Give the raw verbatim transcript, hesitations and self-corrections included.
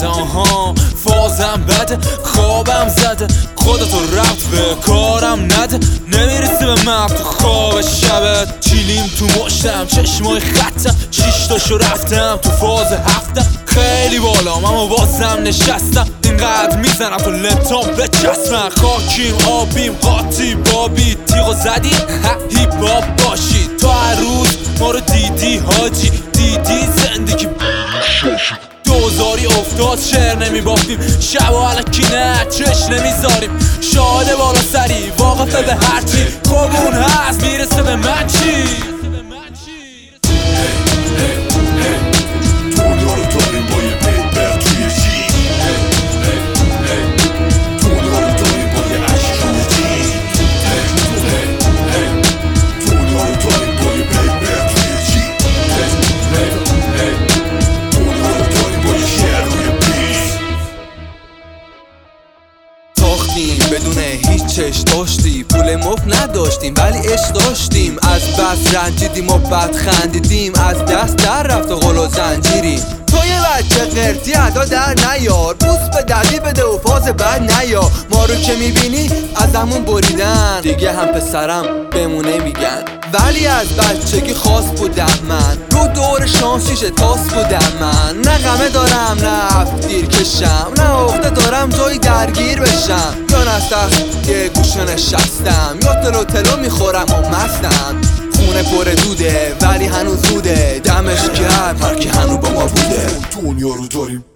بده، آها فازم بده، خوابم زده، خودتو ربط به کارم نده، نمیرسی به من تو خواب شبت. چیلیم تو مشتم، چشمای خطم، شیشتاشو رفتم تو فاز هفتم. خیلی بالام اما بازم نشستم، اینقدر میزنم تو لپتام بچسبن. خاکیم آبیم قاطی بابی، تیغو زدی هیپ هاپ باشی. تو هر روز ما رو دیدی حاجی، دیدی زندگی دوزاری افتاد، شعر نمیبافتیم، شب و علکی نه چش نمیذاریم. شاهد بالا سری واقفه به هرچی، خوبون هست میرسه به من چی. بدون هیچ چش داشتی، پول مفت نداشتیم ولی عشق داشتیم. از بس رنجیدیم و بد خندیدیم، از دست در رفت و غل و زنجیریم. تو یه بچه قرتی ادا در نیار، بوس به دردی بده و فاز بد نیار. ما رو که میبینی از همون بریدن، دیگه هم پسرم بمونه میگن. ولی از بچگی خاص بودم من، رو دور شانسیش تاس بودم من. نه غمه دارم نه هفت دیر کشم، نه عقده دارم جایی درگیر بشم. یا نستخ یه گوشه نشستم، یا تلو تلو میخورم و مستم. خونه پر دوده ولی هنوز زوده، دمش گرم هر کی هنو با ما بوده. دنیا رو داریم